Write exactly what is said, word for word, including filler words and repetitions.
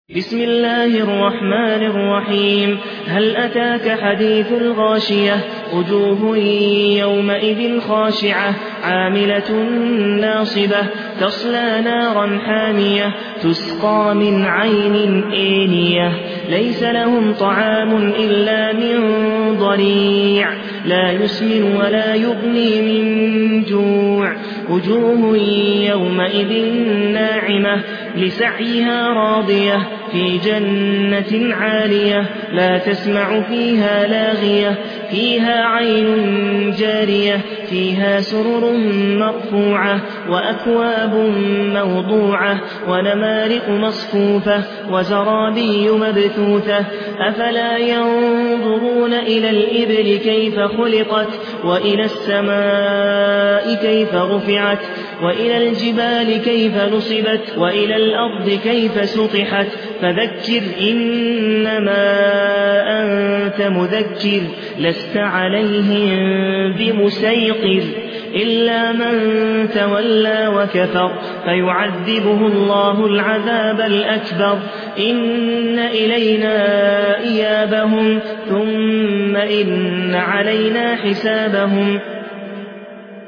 بسم الله الرحمن الرحيم هل أتاك حديث الغاشية وجوه يومئذ خاشعة عاملة ناصبة تصلى نارا حامية تسقى من عين آنية ليس لهم طعام إلا من ضريع لا يسمن ولا يغني من جوع وجوه يومئذ ناعمة لسعيها راضية في جنة عالية لا تسمع فيها لاغية فيها عين جارية فيها سرر مرفوعة وأكواب موضوعة ونمارق مصفوفة وزرابي مبثوثة أفلا ينظرون إلى الإبل كيف خلقت وإلى السماء كيف رفعت وإلى الجبال كيف نصبت وإلى الأرض كيف سطحت فذكر إنما أنت مذكر لست عليهم بمسيطر إلا من تولى وكفر فيعذبه الله العذاب الأكبر إن إلينا إيابهم ثم إن علينا حسابهم